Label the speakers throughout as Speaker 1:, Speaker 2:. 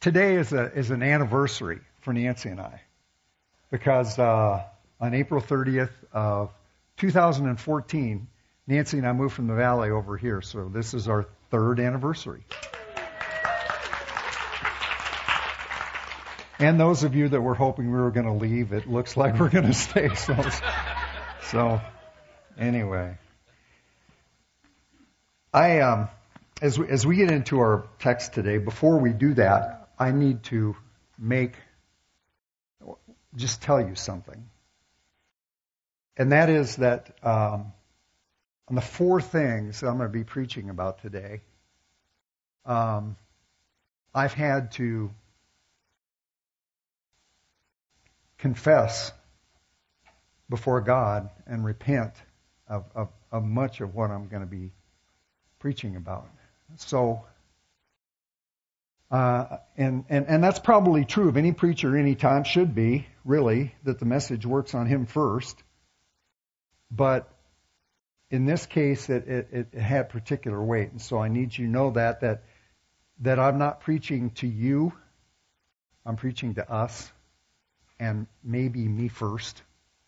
Speaker 1: Today is an anniversary for Nancy and I, because on April 30th of 2014, Nancy and I moved from the Valley over here, so this is our third anniversary. And those of you that were hoping we were going to leave, it looks like we're going to stay. So anyway, as we get into our text today, before we do that, I need to just tell you something. And that is that on the four things that I'm going to be preaching about today, I've had to confess before God and repent of much of what I'm going to be preaching about. So, and that's probably true of any preacher any time, should be, really, that the message works on him first. But in this case, it had particular weight. And so I need you to know that I'm not preaching to you. I'm preaching to us, and maybe me first.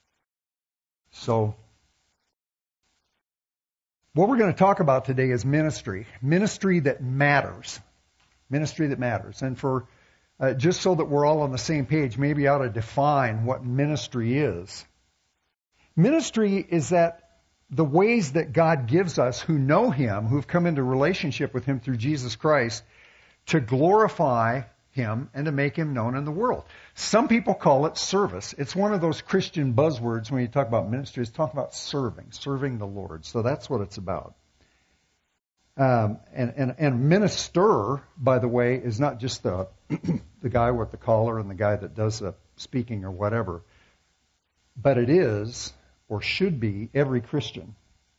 Speaker 1: So what we're going to talk about today is ministry. Ministry that matters. Ministry that matters. And for just so that we're all on the same page, maybe I ought to define what ministry is. Ministry is that the ways that God gives us who know Him, who've come into relationship with Him through Jesus Christ, to glorify Him and to make Him known in the world. Some people call it service. It's one of those Christian buzzwords when you talk about ministry. It's talking about serving the Lord. So that's what it's about. And minister, by the way, is not just the guy with the collar and the guy that does the speaking or whatever, but it is, or should be, every Christian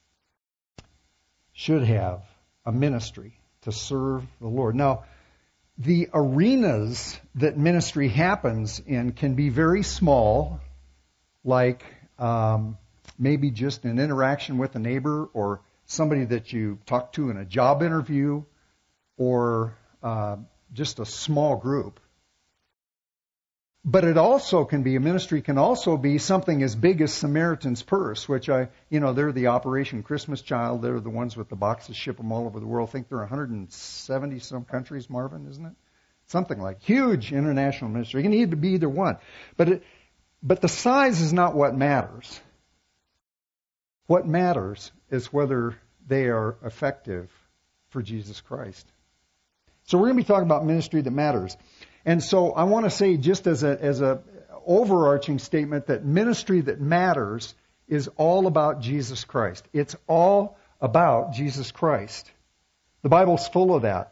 Speaker 1: should have a ministry to serve the Lord. Now, the arenas that ministry happens in can be very small, like maybe just an interaction with a neighbor or somebody that you talk to in a job interview, or just a small group. But it also can be, a ministry can also be something as big as Samaritan's Purse, which they're the Operation Christmas Child. They're the ones with the boxes, ship them all over the world. I think they're 170 some countries, Marvin, isn't it? Something like huge international ministry. It can either be either one. But the size is not what matters. What matters is whether they are effective for Jesus Christ. So we're going to be talking about ministry that matters. And so I want to say, just as a overarching statement, that ministry that matters is all about Jesus Christ. It's all about Jesus Christ. The Bible's full of that.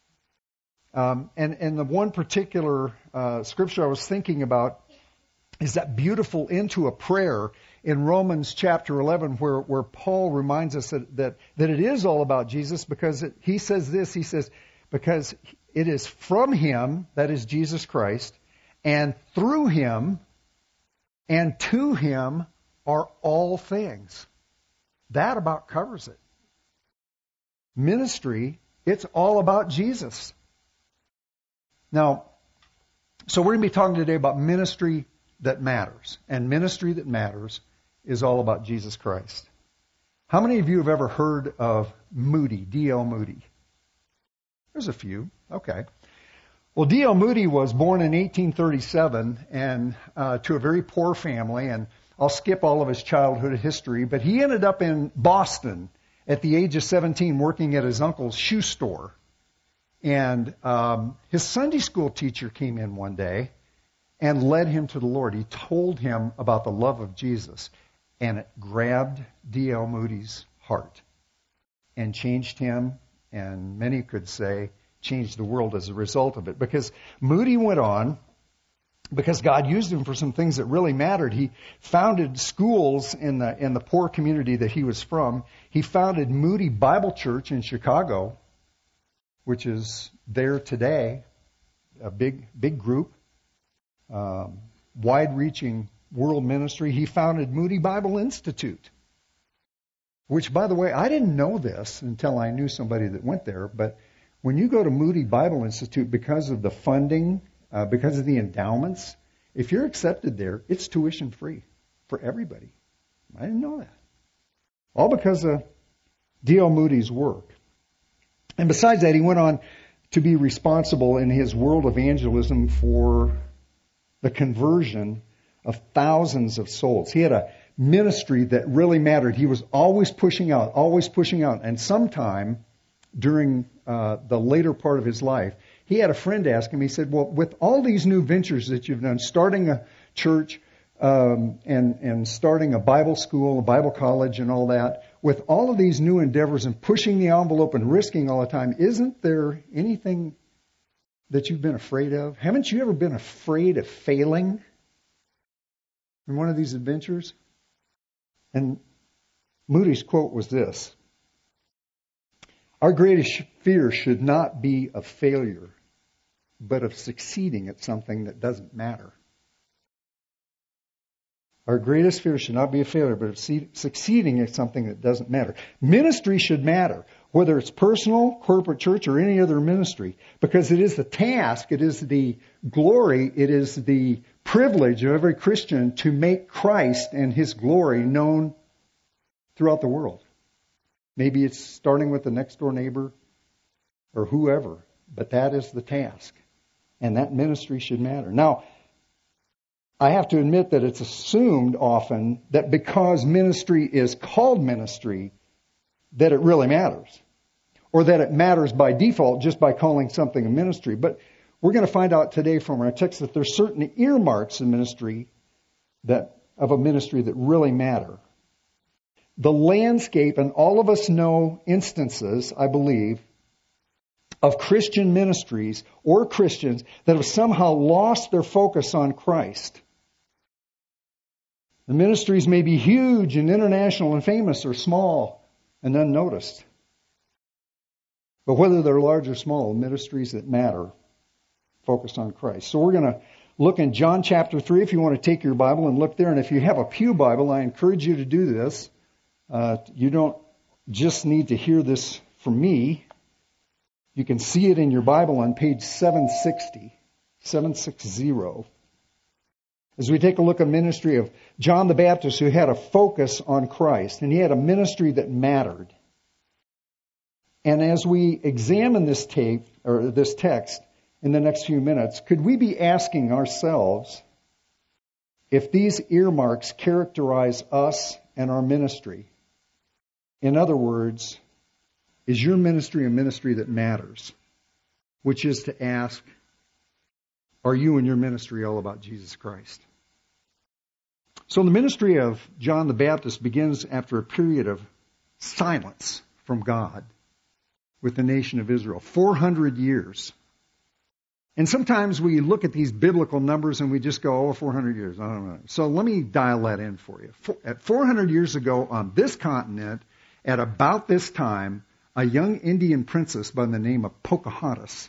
Speaker 1: And the one particular scripture I was thinking about is that beautiful into a prayer in Romans chapter 11, where Paul reminds us that it is all about Jesus, because he says this, he says, because it is from Him, that is Jesus Christ, and through Him and to Him are all things. That about covers it. Ministry, it's all about Jesus. Now, so we're going to be talking today about ministry that matters. And ministry that matters is all about Jesus Christ. How many of you have ever heard of Moody, D.L. Moody? There's a few. Okay. Well, D.L. Moody was born in 1837 and to a very poor family, and I'll skip all of his childhood history, but he ended up in Boston at the age of 17 working at his uncle's shoe store. And his Sunday school teacher came in one day and led him to the Lord. He told him about the love of Jesus, and it grabbed D.L. Moody's heart and changed him, and many could say changed the world as a result of it. Because Moody went on, because God used him for some things that really mattered. He founded schools in the poor community that he was from. He founded Moody Bible Church in Chicago, which is there today, a big group, wide-reaching world ministry. He founded Moody Bible Institute, which, by the way, I didn't know this until I knew somebody that went there, but When you go to Moody Bible Institute, because of the funding, because of the endowments, if you're accepted there, it's tuition free for everybody. I didn't know that. All because of D.L. Moody's work. And besides that, he went on to be responsible in his world evangelism for the conversion of thousands of souls. He had a ministry that really mattered. He was always pushing out. And sometime during the later part of his life, he had a friend ask him, he said, well, with all these new ventures that you've done, starting a church and starting a Bible school, a Bible college and all that, with all of these new endeavors and pushing the envelope and risking all the time, isn't there anything that you've been afraid of? Haven't you ever been afraid of failing in one of these adventures? And Moody's quote was this: our greatest fear should not be of failure, but of succeeding at something that doesn't matter. Our greatest fear should not be a failure, but of succeeding at something that doesn't matter. Ministry should matter, whether it's personal, corporate church, or any other ministry, because it is the task, it is the glory, it is the privilege of every Christian to make Christ and His glory known throughout the world. Maybe it's starting with the next door neighbor or whoever, but that is the task. And that ministry should matter. Now, I have to admit that it's assumed often that because ministry is called ministry, that it really matters. Or that it matters by default just by calling something a ministry. But we're going to find out today from our text that there's certain earmarks in ministry of a ministry that really matter. The landscape, and all of us know instances, I believe, of Christian ministries or Christians that have somehow lost their focus on Christ. The ministries may be huge and international and famous, or small and unnoticed. But whether they're large or small, ministries that matter, focused on Christ. So we're going to look in John chapter 3 if you want to take your Bible and look there. And if you have a pew Bible, I encourage you to do this. You don't just need to hear this from me. You can see it in your Bible on page 760. As we take a look at the ministry of John the Baptist, who had a focus on Christ, and he had a ministry that mattered. And as we examine this text in the next few minutes, could we be asking ourselves if these earmarks characterize us and our ministry? In other words, is your ministry a ministry that matters? Which is to ask, are you and your ministry all about Jesus Christ? So the ministry of John the Baptist begins after a period of silence from God with the nation of Israel. 400 years. And sometimes we look at these biblical numbers and we just go, 400 years. I don't know. So let me dial that in for you. At 400 years ago on this continent, at about this time, a young Indian princess by the name of Pocahontas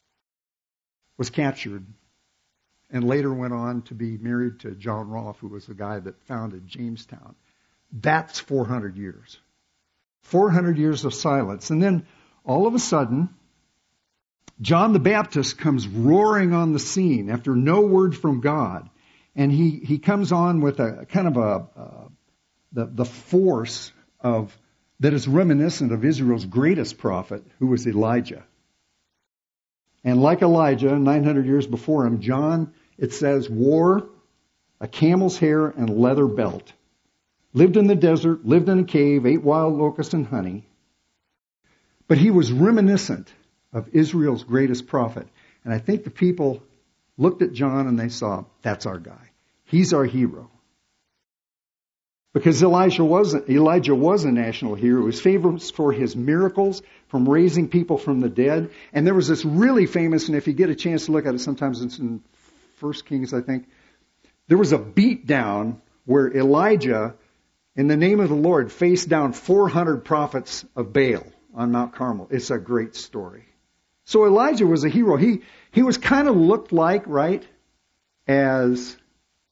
Speaker 1: was captured and later went on to be married to John Rolfe, who was the guy that founded Jamestown. That's 400 years. 400 years of silence. And then all of a sudden, John the Baptist comes roaring on the scene after no word from God. And he comes on with a kind of the force of that is reminiscent of Israel's greatest prophet, who was Elijah. And like Elijah, 900 years before him, John, it says, wore a camel's hair and leather belt, lived in the desert, lived in a cave, ate wild locusts and honey. But he was reminiscent of Israel's greatest prophet. And I think the people looked at John and they saw, that's our guy. He's our hero. Because Elijah was a national hero. He was famous for his miracles, from raising people from the dead. And there was this really famous, and if you get a chance to look at it, sometimes it's in 1 Kings, I think. There was a beatdown where Elijah, in the name of the Lord, faced down 400 prophets of Baal on Mount Carmel. It's a great story. So Elijah was a hero. He was kind of looked like, right, as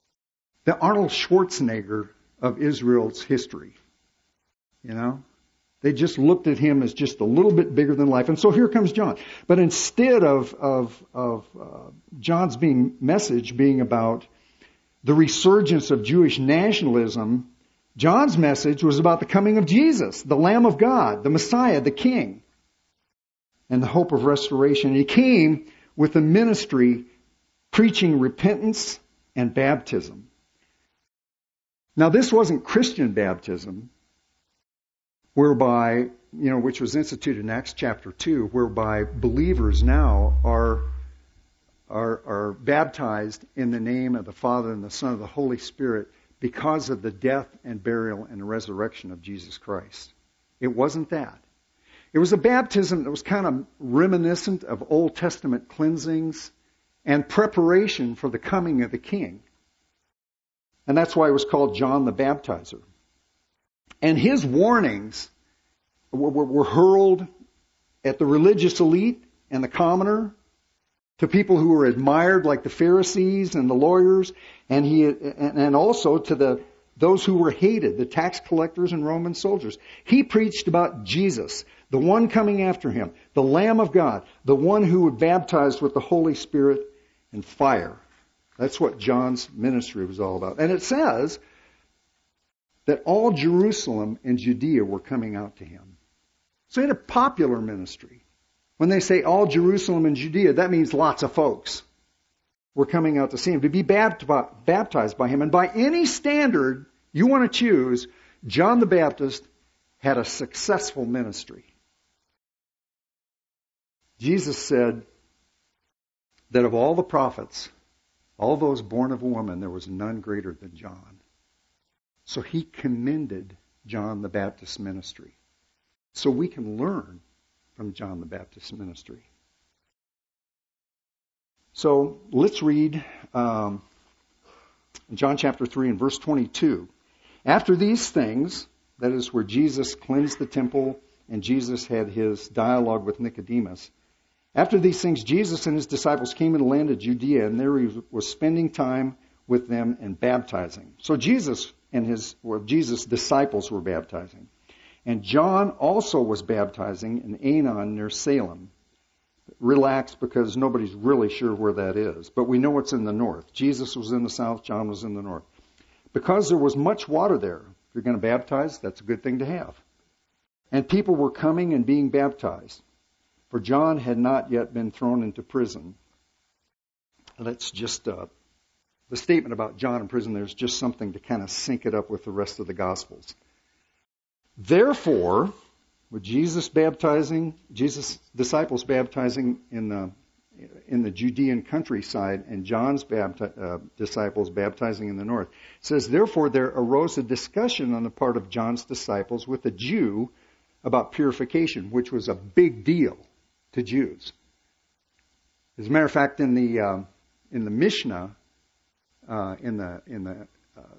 Speaker 1: the Arnold Schwarzenegger of Israel's history. You know? They just looked at him as just a little bit bigger than life. And so here comes John. But instead of John's message being about the resurgence of Jewish nationalism, John's message was about the coming of Jesus, the Lamb of God, the Messiah, the King, and the hope of restoration. He came with a ministry preaching repentance and baptism. Now, this wasn't Christian baptism, whereby, which was instituted in Acts chapter 2, whereby believers now are baptized in the name of the Father and the Son and the Holy Spirit because of the death and burial and resurrection of Jesus Christ. It wasn't that. It was a baptism that was kind of reminiscent of Old Testament cleansings and preparation for the coming of the King. And that's why it was called John the Baptizer. And his warnings were hurled at the religious elite and the commoner, to people who were admired like the Pharisees and the lawyers, and also to those who were hated, the tax collectors and Roman soldiers. He preached about Jesus, the one coming after him, the Lamb of God, the one who would baptize with the Holy Spirit and fire. That's what John's ministry was all about. And it says that all Jerusalem and Judea were coming out to him. So he had a popular ministry. When they say all Jerusalem and Judea, that means lots of folks were coming out to see him, to be baptized by him. And by any standard you want to choose, John the Baptist had a successful ministry. Jesus said that of all the prophets, all those born of a woman, there was none greater than John. So he commended John the Baptist's ministry. So we can learn from John the Baptist's ministry. So let's read John chapter 3 and verse 22. After these things, that is where Jesus cleansed the temple and Jesus had his dialogue with Nicodemus. After these things, Jesus and his disciples came in the land of Judea, and there he was spending time with them and baptizing. So Jesus disciples were baptizing. And John also was baptizing in Aenon near Salem. Relax, because nobody's really sure where that is. But we know it's in the north. Jesus was in the south, John was in the north. Because there was much water there. If you're going to baptize, that's a good thing to have. And people were coming and being baptized. For John had not yet been thrown into prison. Let's just, the statement about John in prison, there's just something to kind of sync it up with the rest of the Gospels. Therefore, with Jesus' disciples baptizing in the Judean countryside and John's disciples baptizing in the north, it says, therefore there arose a discussion on the part of John's disciples with a Jew about purification, which was a big deal to Jews. As a matter of fact, in the Mishnah, the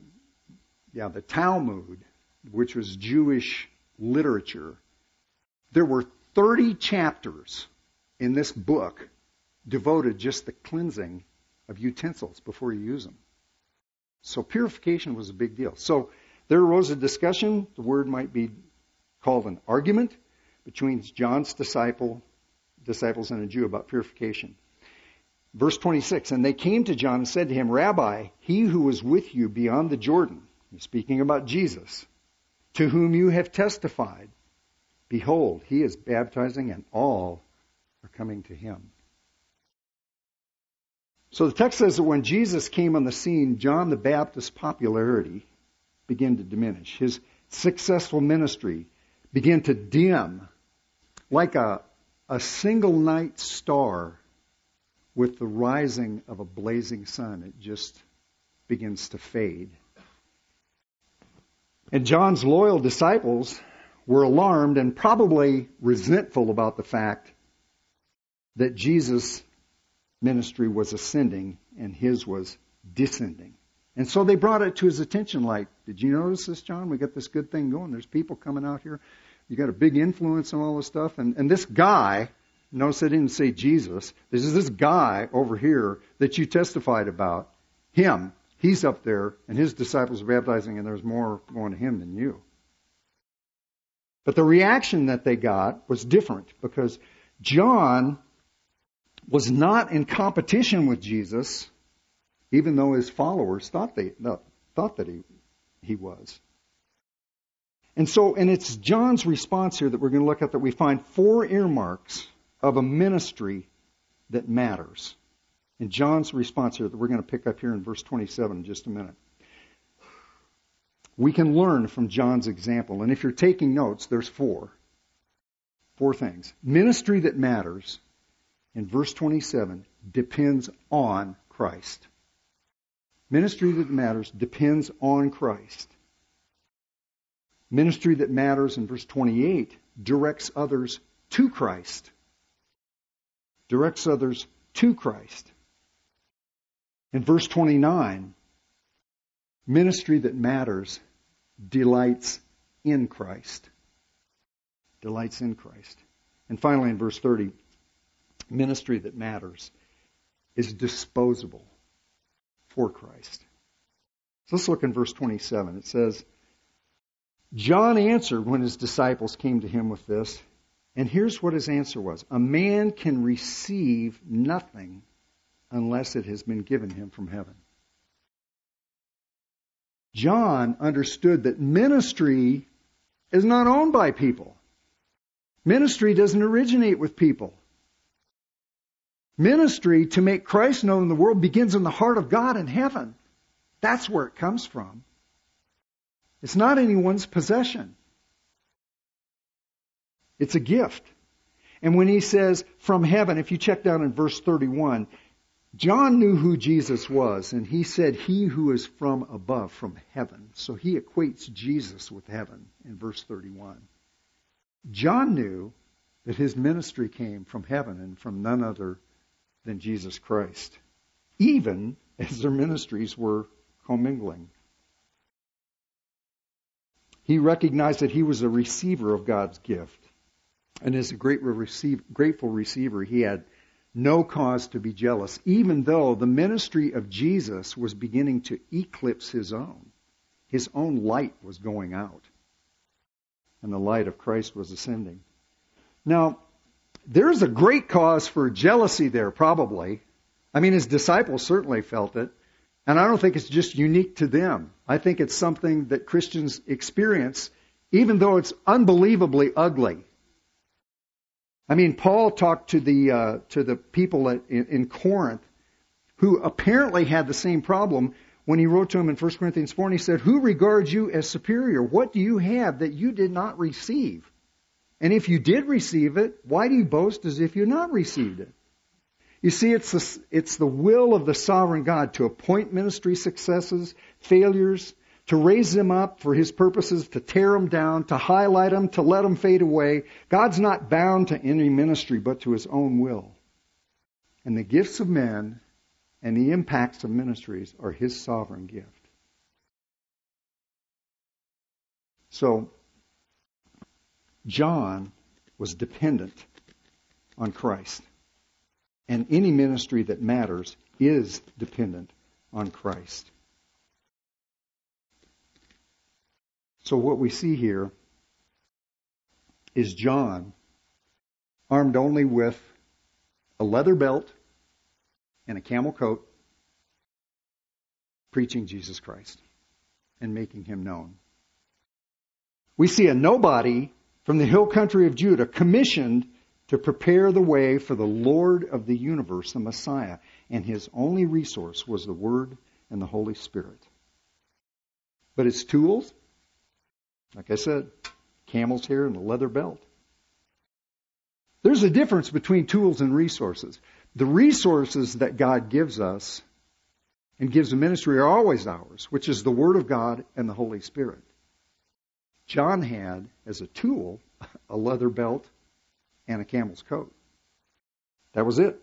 Speaker 1: Talmud, which was Jewish literature, there were 30 chapters in this book devoted just to cleansing of utensils before you use them. So purification was a big deal. So there arose a discussion, the word might be called an argument, between John's disciples and a Jew about purification. Verse 26, and they came to John and said to him, Rabbi, he who was with you beyond the Jordan, speaking about Jesus, to whom you have testified, behold, he is baptizing and all are coming to him. So the text says that when Jesus came on the scene, John the Baptist's popularity began to diminish. His successful ministry began to dim like a single night star with the rising of a blazing sun. It just begins to fade. And John's loyal disciples were alarmed and probably resentful about the fact that Jesus' ministry was ascending and his was descending. And so they brought it to his attention like, did you notice this, John? We got this good thing going. There's people coming out here. You got a big influence on all this stuff. And this guy, notice I didn't say Jesus. This is this guy over here that you testified about. Him. He's up there, and his disciples are baptizing, and there's more going to him than you. But the reaction that they got was different because John was not in competition with Jesus, even though his followers thought that he was. And it's John's response here that we're going to look at, that we find 4 earmarks of a ministry that matters. And John's response here that we're going to pick up here in verse 27 in just a minute. We can learn from John's example. And if you're taking notes, there's 4 things. Ministry that matters, in verse 27, depends on Christ. Ministry that matters depends on Christ. Ministry that matters, in verse 28, directs others to Christ. Directs others to Christ. In verse 29, ministry that matters delights in Christ. Delights in Christ. And finally, in verse 30, ministry that matters is disposable for Christ. So let's look in verse 27. It says, John answered when his disciples came to him with this, and here's what his answer was. A man can receive nothing unless it has been given him from heaven. John understood that ministry is not owned by people. Ministry doesn't originate with people. Ministry, to make Christ known in the world, begins in the heart of God in heaven. That's where it comes from. It's not anyone's possession. It's a gift. And when he says from heaven, if you check down in verse 31, John knew who Jesus was, and he said, he who is from above, from heaven. So he equates Jesus with heaven in verse 31. John knew that his ministry came from heaven and from none other than Jesus Christ, even as their ministries were commingling. He recognized that he was a receiver of God's gift. And as a grateful receiver, he had no cause to be jealous, even though the ministry of Jesus was beginning to eclipse his own. His own light was going out, and the light of Christ was ascending. Now, there's a great cause for jealousy there, probably. I mean, his disciples certainly felt it. And I don't think it's just unique to them. I think it's something that Christians experience, even though it's unbelievably ugly. I mean, Paul talked to the people in Corinth who apparently had the same problem when he wrote to them in 1 Corinthians 4, and he said, who regards you as superior? What do you have that you did not receive? And if you did receive it, why do you boast as if you had not received it? You see, it's the will of the sovereign God to appoint ministry successes, failures, to raise them up for His purposes, to tear them down, to highlight them, to let them fade away. God's not bound to any ministry, but to His own will. And the gifts of men and the impacts of ministries are His sovereign gift. So, John was dependent on Christ. And any ministry that matters is dependent on Christ. So what we see here is John, armed only with a leather belt and a camel coat, preaching Jesus Christ and making Him known. We see a nobody from the hill country of Judah commissioned to prepare the way for the Lord of the universe, the Messiah. And his only resource was the Word and the Holy Spirit. But his tools, like I said, camel's hair and a leather belt. There's a difference between tools and resources. The resources that God gives us and gives the ministry are always ours, which is the Word of God and the Holy Spirit. John had, as a tool, a leather belt and a camel's coat. That was it.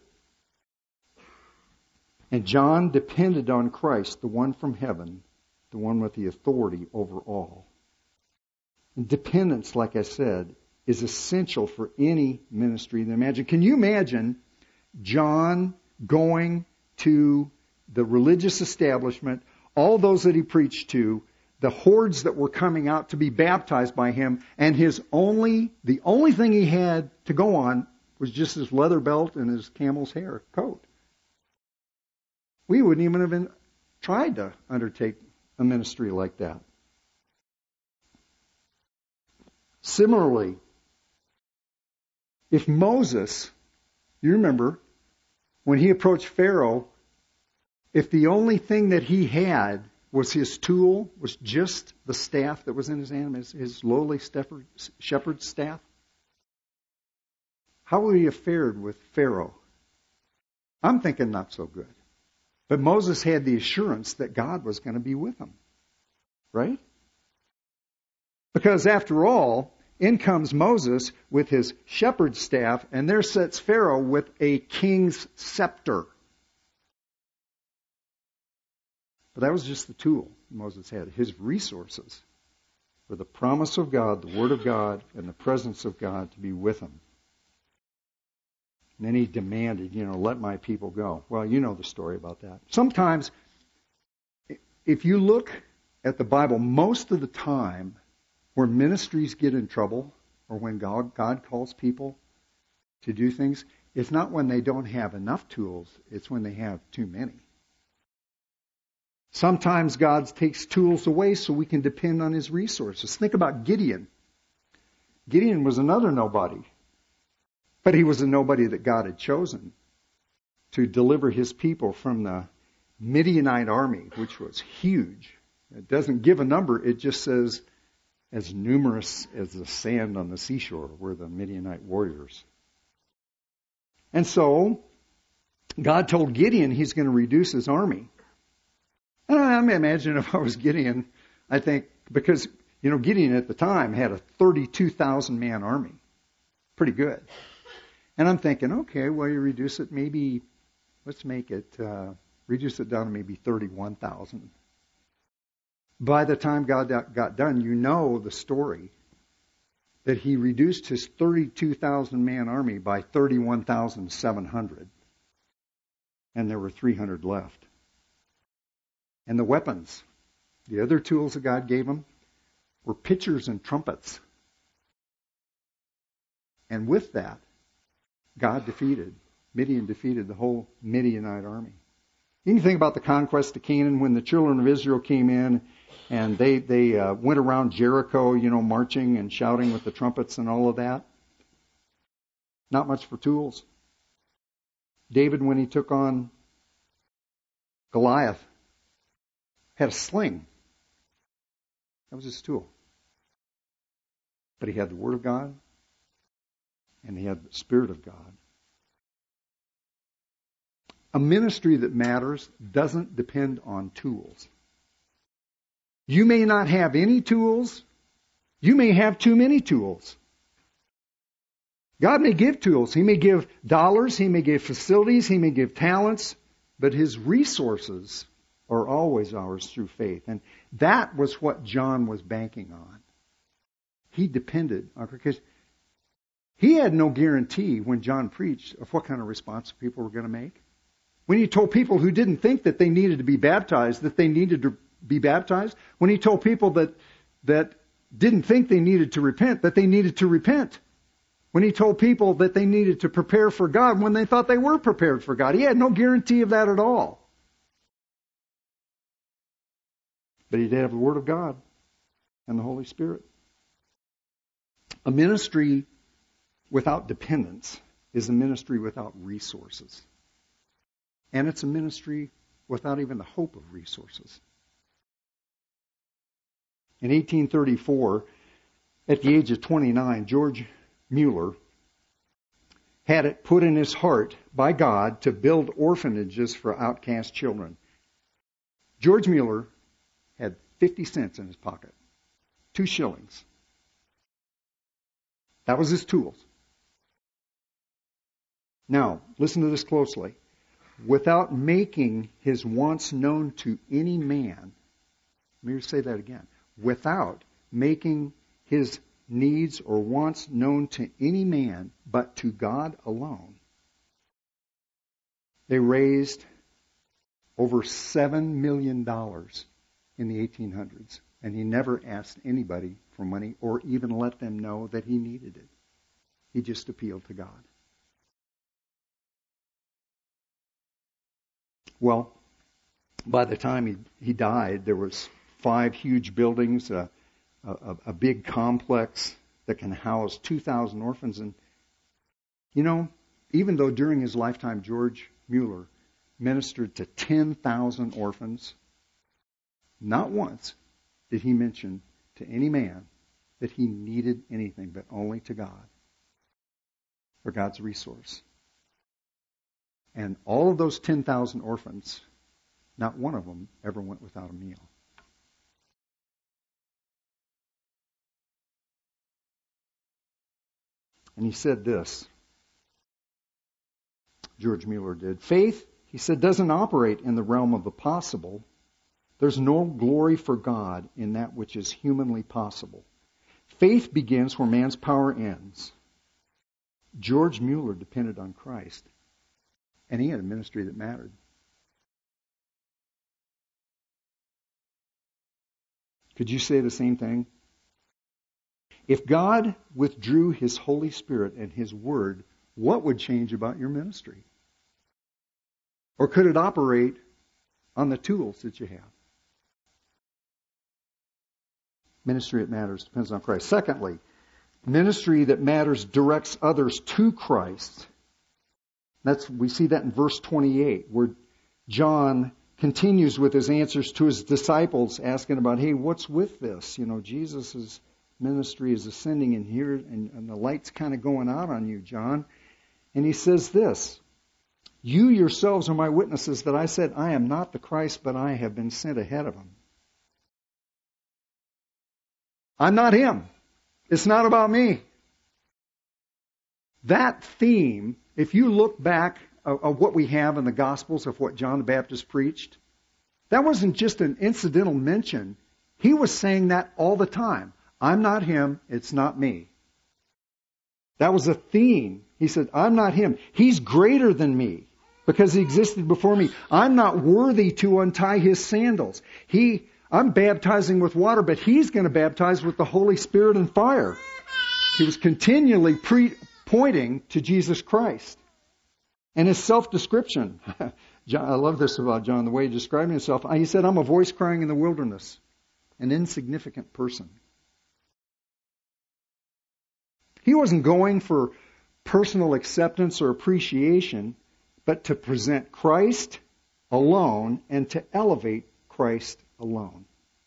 Speaker 1: And John depended on Christ, the one from heaven, the one with the authority over all. And dependence, like I said, is essential for any ministry. Can you imagine John going to the religious establishment, all those that he preached to, the hordes that were coming out to be baptized by him, and the only thing he had to go on was just his leather belt and his camel's hair coat. We wouldn't even have tried to undertake a ministry like that. Similarly, if Moses, you remember, when he approached Pharaoh, if the only thing that he had was his tool, was just the staff that was in his hand, his lowly shepherd's staff, how would he have fared with Pharaoh? I'm thinking not so good. But Moses had the assurance that God was going to be with him. Right? Because after all, in comes Moses with his shepherd's staff, and there sits Pharaoh with a king's scepter. But that was just the tool Moses had. His resources were the promise of God, the Word of God, and the presence of God to be with him. And then he demanded, let my people go. Well, you know the story about that. Sometimes, if you look at the Bible, most of the time, where ministries get in trouble, or when God calls people to do things, it's not when they don't have enough tools, it's when they have too many. Sometimes God takes tools away so we can depend on his resources. Think about Gideon. Gideon was another nobody. But he was a nobody that God had chosen to deliver his people from the Midianite army, which was huge. It doesn't give a number. It just says as numerous as the sand on the seashore were the Midianite warriors. And so God told Gideon he's going to reduce his army. And I imagine if I was Gideon, I think, because, Gideon at the time had a 32,000 man army. Pretty good. And I'm thinking, okay, well, you reduce it reduce it down to maybe 31,000. By the time God got done, you know the story, that he reduced his 32,000 man army by 31,700. And there were 300 left. And the weapons, the other tools that God gave him, were pitchers and trumpets. And with that, Midian defeated the whole Midianite army. You can think about the conquest of Canaan when the children of Israel came in and they went around Jericho, marching and shouting with the trumpets and all of that. Not much for tools. David, when he took on Goliath, had a sling. That was his tool. But he had the Word of God, and he had the Spirit of God. A ministry that matters doesn't depend on tools. You may not have any tools. You may have too many tools. God may give tools. He may give dollars. He may give facilities. He may give talents. But his resources are always ours through faith. And that was what John was banking on. He depended on, because he had no guarantee when John preached of what kind of response people were going to make. When he told people who didn't think that they needed to be baptized, that they needed to be baptized. When he told people that didn't think they needed to repent, that they needed to repent. When he told people that they needed to prepare for God when they thought they were prepared for God. He had no guarantee of that at all. But he did have the Word of God and the Holy Spirit. A ministry without dependence is a ministry without resources. And it's a ministry without even the hope of resources. In 1834, at the age of 29, George Mueller had it put in his heart by God to build orphanages for outcast children. George Mueller had 50 cents in his pocket, 2 shillings. That was his tools. Now, listen to this closely. Without making his wants known to any man, let me say that again. Without making his needs or wants known to any man, but to God alone, they raised over $7 million in the 1800s. And he never asked anybody for money or even let them know that he needed it. He just appealed to God. Well, by the time he died, there was 5 huge buildings, a big complex that can house 2,000 orphans. And, even though during his lifetime George Mueller ministered to 10,000 orphans, not once did he mention to any man that he needed anything, but only to God for God's resource. And all of those 10,000 orphans, not one of them ever went without a meal. And he said this, George Mueller did. Faith, he said, doesn't operate in the realm of the possible. There's no glory for God in that which is humanly possible. Faith begins where man's power ends. George Mueller depended on Christ, and he had a ministry that mattered. Could you say the same thing? If God withdrew His Holy Spirit and His Word, what would change about your ministry? Or could it operate on the tools that you have? Ministry that matters depends on Christ. Secondly, ministry that matters directs others to Christ. We see that in verse 28, where John continues with his answers to his disciples, asking about, hey, what's with this? Jesus' ministry is ascending in here, and the light's kind of going out on you, John. And he says this, you yourselves are my witnesses that I said, I am not the Christ, but I have been sent ahead of him. I'm not him. It's not about me. That theme, if you look back of what we have in the Gospels of what John the Baptist preached, that wasn't just an incidental mention. He was saying that all the time. I'm not him. It's not me. That was a theme. He said, I'm not him. He's greater than me because he existed before me. I'm not worthy to untie his sandals. I'm baptizing with water, but he's going to baptize with the Holy Spirit and fire. He was continually pointing to Jesus Christ. And his self-description, I love this about John, the way he described himself. He said, I'm a voice crying in the wilderness, an insignificant person. He wasn't going for personal acceptance or appreciation, but to present Christ alone and to elevate Christ alone.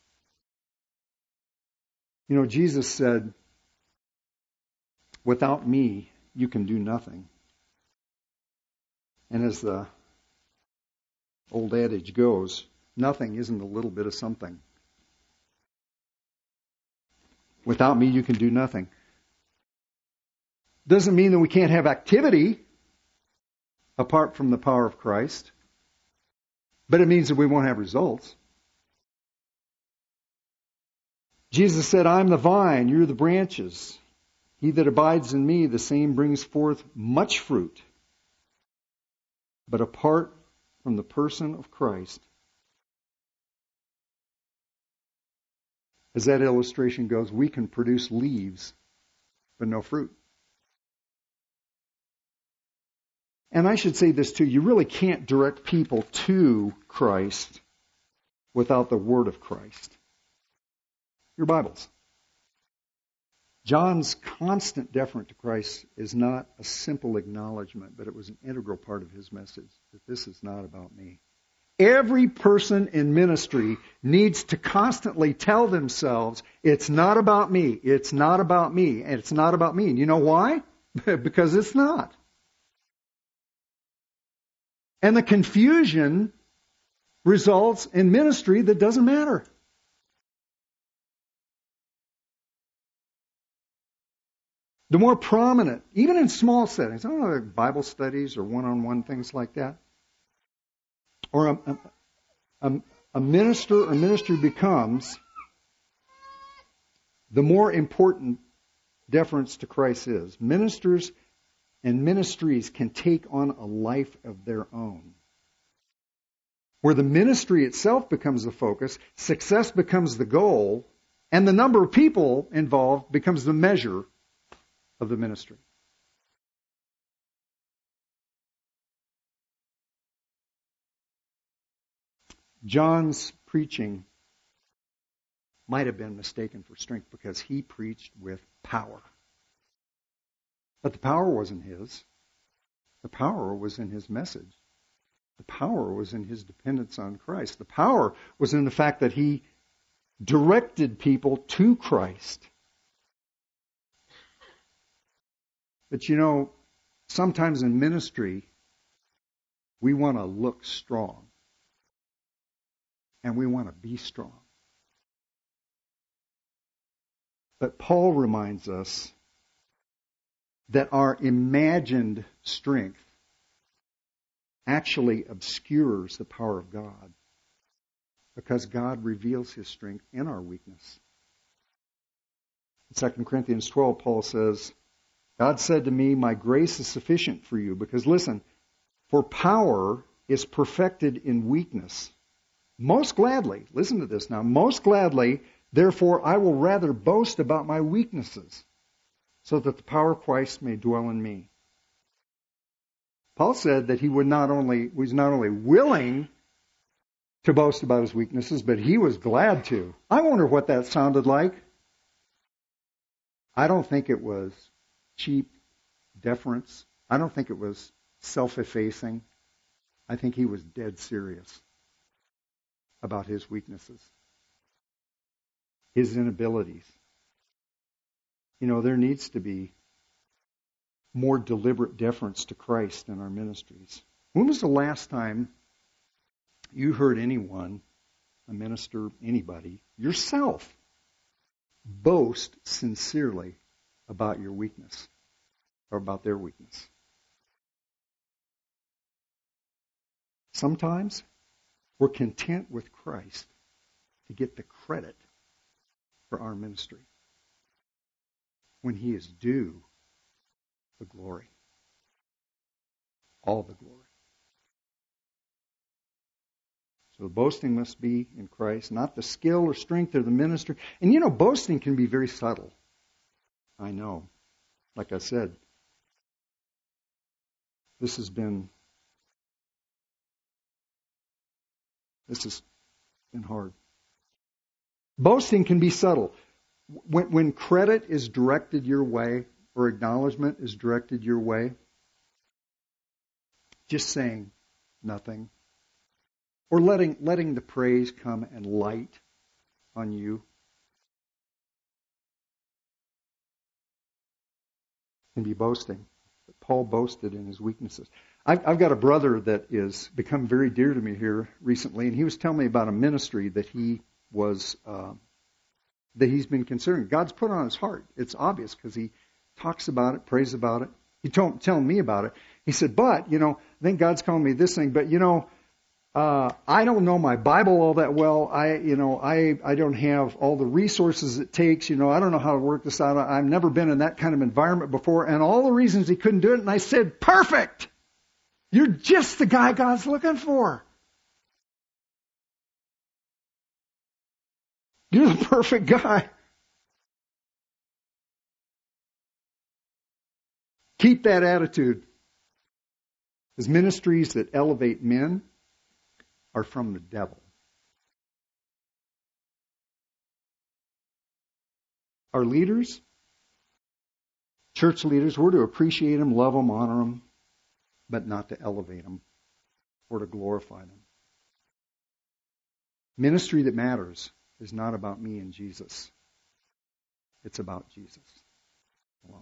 Speaker 1: Jesus said, without me, you can do nothing. And as the old adage goes, nothing isn't a little bit of something. Without me, you can do nothing. Doesn't mean that we can't have activity apart from the power of Christ, but it means that we won't have results. Jesus said, I'm the vine, you're the branches. He that abides in me, the same brings forth much fruit. But apart from the person of Christ, as that illustration goes, we can produce leaves, but no fruit. And I should say this too, you really can't direct people to Christ without the Word of Christ. Your Bibles. John's constant deference to Christ is not a simple acknowledgement, but it was an integral part of his message, that this is not about me. Every person in ministry needs to constantly tell themselves, it's not about me, it's not about me, and it's not about me. And you know why? Because it's not. And the confusion results in ministry that doesn't matter. The more prominent, even in small settings, I don't know, like Bible studies or one-on-one things like that, or a minister or ministry becomes, the more important deference to Christ is. Ministers and ministries can take on a life of their own. where the ministry itself becomes the focus, success becomes the goal, and the number of people involved becomes the measure of the ministry. John's preaching might have been mistaken for strength because he preached with power. But the power wasn't his. The power was in his message. The power was in his dependence on Christ. The power was in the fact that he directed people to Christ. But you know, sometimes in ministry, we want to look strong. And we want to be strong. But Paul reminds us that our imagined strength actually obscures the power of God, because God reveals His strength in our weakness. In 2 Corinthians 12, Paul says, God said to me, my grace is sufficient for you, because listen, for power is perfected in weakness. Most gladly, listen to this now, most gladly, therefore I will rather boast about my weaknesses, so that the power of Christ may dwell in me. Paul said that he was not only willing to boast about his weaknesses, but he was glad to. I wonder what that sounded like. I don't think it was cheap deference. I don't think it was self-effacing. I think he was dead serious about his weaknesses, his inabilities. You know, there needs to be more deliberate deference to Christ in our ministries. When was the last time you heard anyone, a minister, anybody, yourself, boast sincerely about your weakness or about their weakness? Sometimes we're content with Christ to get the credit for our ministry when He is due the glory. All the glory. So the boasting must be in Christ, not the skill or strength of the minister. And you know, boasting can be very subtle. I know. Like I said, this has been hard. Boasting can be subtle. When credit is directed your way, or acknowledgement is directed your way, just saying nothing, or letting the praise come and light on you, can be boasting. But Paul boasted in his weaknesses. I've got a brother that is become very dear to me here recently, and he was telling me about a ministry that he was that he's been considering. God's put on his heart. It's obvious because he talks about it, prays about it. He telling me about it. He said, but, you know, I think God's calling me this thing, but, you know, I don't know my Bible all that well. I don't have all the resources it takes. You know, I don't know how to work this out. I've never been in that kind of environment before, and all the reasons he couldn't do it. And I said, perfect! You're just the guy God's looking for. You're the perfect guy. Keep that attitude. As ministries that elevate men are from the devil. Our leaders, church leaders, we're to appreciate them, love them, honor them, but not to elevate them or to glorify them. Ministry that matters is not about me and Jesus. It's about Jesus alone.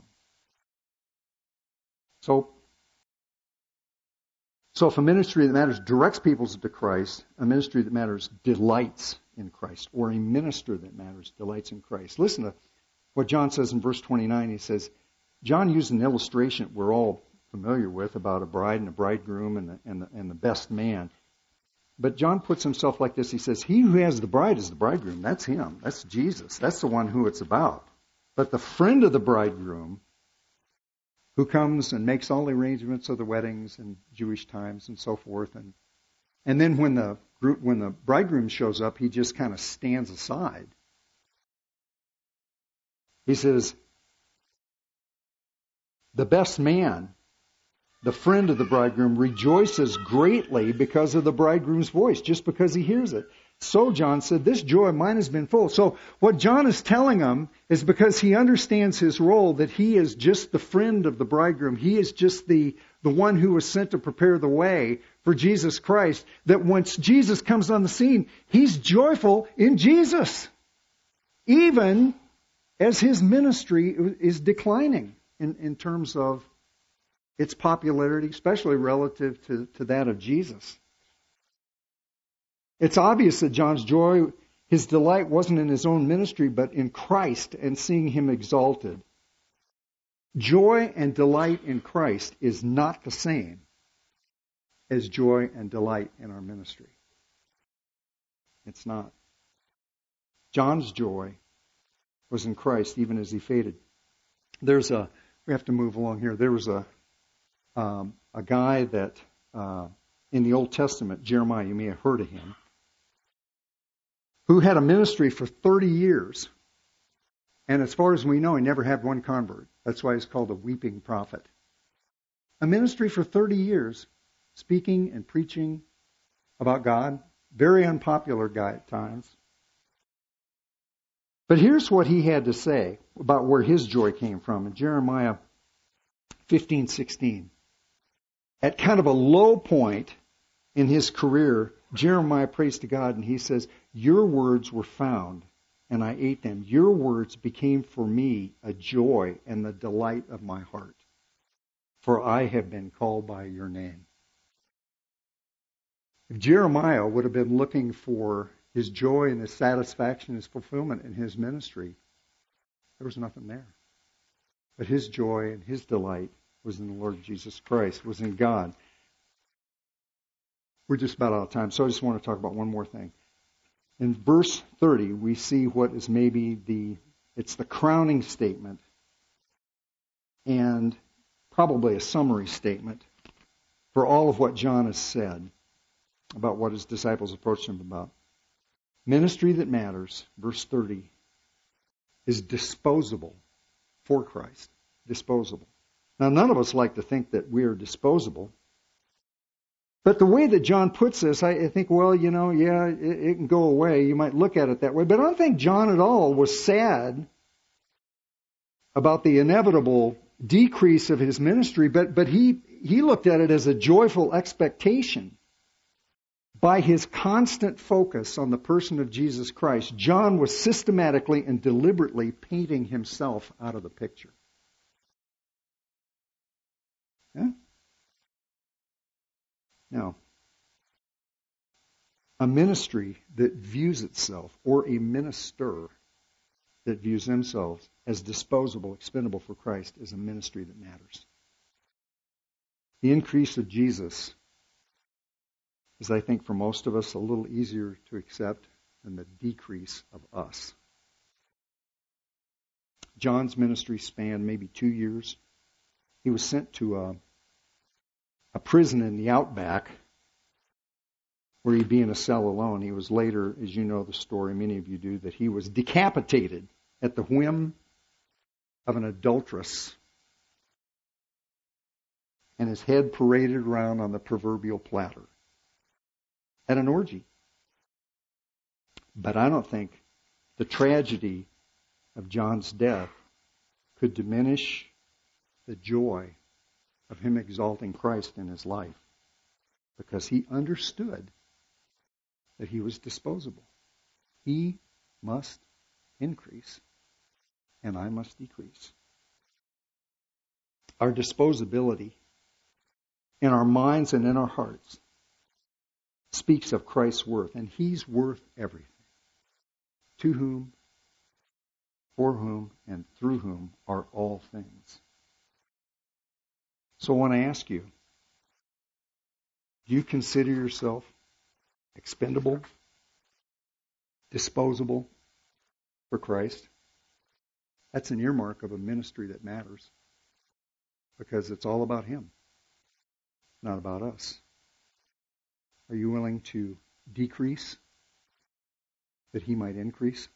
Speaker 1: So if a ministry that matters directs people to Christ, a ministry that matters delights in Christ, or a minister that matters delights in Christ. Listen to what John says in verse 29. He says, John used an illustration we're all familiar with about a bride and a bridegroom and the best man. But John puts himself like this. He says, he who has the bride is the bridegroom. That's him. That's Jesus. That's the one who it's about. But the friend of the bridegroom, who comes and makes all the arrangements of the weddings and Jewish times and so forth. And then when the when the bridegroom shows up, he just kind of stands aside. He says, the best man, the friend of the bridegroom, rejoices greatly because of the bridegroom's voice, just because he hears it. So John said, this joy of mine has been full. So what John is telling him is because he understands his role, that he is just the friend of the bridegroom. He is just the one who was sent to prepare the way for Jesus Christ, that once Jesus comes on the scene, he's joyful in Jesus, even as his ministry is declining in terms of its popularity, especially relative to that of Jesus. It's obvious that John's joy, his delight wasn't in his own ministry, but in Christ and seeing him exalted. Joy and delight in Christ is not the same as joy and delight in our ministry. It's not. John's joy was in Christ even as he faded. We have to move along here. There was a guy that in the Old Testament, Jeremiah, you may have heard of him, who had a ministry for 30 years. And as far as we know, he never had one convert. That's why he's called a weeping prophet. A ministry for 30 years, speaking and preaching about God. Very unpopular guy at times. But here's what he had to say about where his joy came from in Jeremiah 15:16. At kind of a low point in his career, Jeremiah prays to God and he says, your words were found and I ate them. Your words became for me a joy and the delight of my heart. For I have been called by your name. If Jeremiah would have been looking for his joy and his satisfaction, his fulfillment in his ministry, there was nothing there. But his joy and his delight was in the Lord Jesus Christ, was in God. We're just about out of time, so I just want to talk about one more thing. In verse 30, we see what is maybe it's the crowning statement and probably a summary statement for all of what John has said about what his disciples approached him about. Ministry that matters, verse 30, is disposable for Christ. Disposable. Now, none of us like to think that we are disposable. But the way that John puts this, I think, well, it can go away. You might look at it that way. But I don't think John at all was sad about the inevitable decrease of his ministry, but he looked at it as a joyful expectation. By his constant focus on the person of Jesus Christ, John was systematically and deliberately painting himself out of the picture. Yeah? Now, a ministry that views itself, or a minister that views themselves as disposable, expendable for Christ, is a ministry that matters. The increase of Jesus is, I think, for most of us, a little easier to accept than the decrease of us. John's ministry spanned maybe 2 years. He was sent to a prison in the outback where he'd be in a cell alone. He was later, as you know the story, many of you do, that he was decapitated at the whim of an adulteress and his head paraded around on the proverbial platter at an orgy. But I don't think the tragedy of John's death could diminish the joy of him exalting Christ in his life, because he understood that he was disposable. He must increase, and I must decrease. Our disposability in our minds and in our hearts speaks of Christ's worth, and he's worth everything. To whom, for whom, and through whom are all things. So I want to ask you, do you consider yourself expendable, disposable for Christ? That's an earmark of a ministry that matters, because it's all about him, not about us. Are you willing to decrease that he might increase?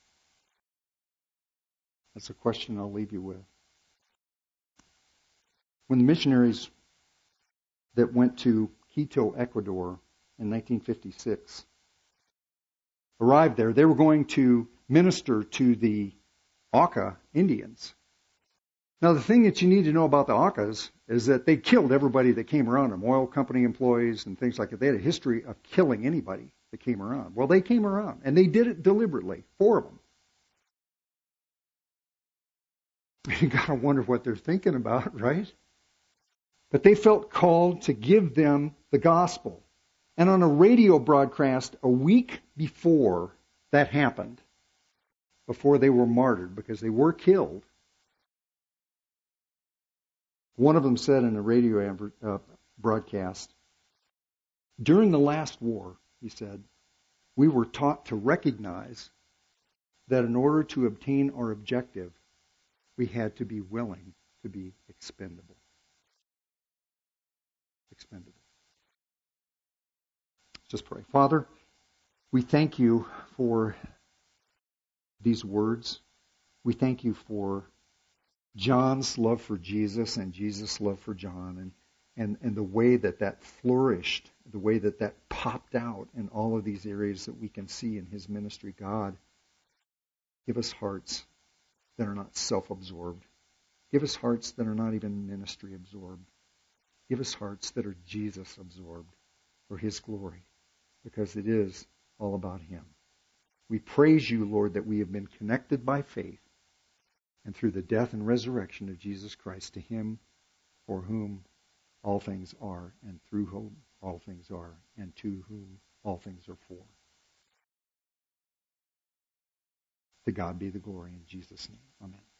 Speaker 1: That's a question I'll leave you with. When the missionaries that went to Quito, Ecuador in 1956 arrived there, they were going to minister to the Auca Indians. Now, the thing that you need to know about the Aucas is that they killed everybody that came around them, oil company employees and things like that. They had a history of killing anybody that came around. Well, they came around, and they did it deliberately, 4 of them. You got to wonder what they're thinking about, right? But they felt called to give them the gospel. And on a radio broadcast a week before that happened, before they were martyred, because they were killed, one of them said in a radio broadcast, during the last war, he said, we were taught to recognize that in order to obtain our objective, we had to be willing to be expendable. Expendable. Just pray. Father, we thank you for these words. We thank you for John's love for Jesus and Jesus' love for John, and the way that flourished, the way that popped out in all of these areas that we can see in his ministry. God, give us hearts that are not self-absorbed. Give us hearts that are not even ministry absorbed. Give us hearts that are Jesus absorbed for his glory, because it is all about him. We praise you, Lord, that we have been connected by faith and through the death and resurrection of Jesus Christ, to him for whom all things are, and through whom all things are, and to whom all things are for. To God be the glory in Jesus' name. Amen.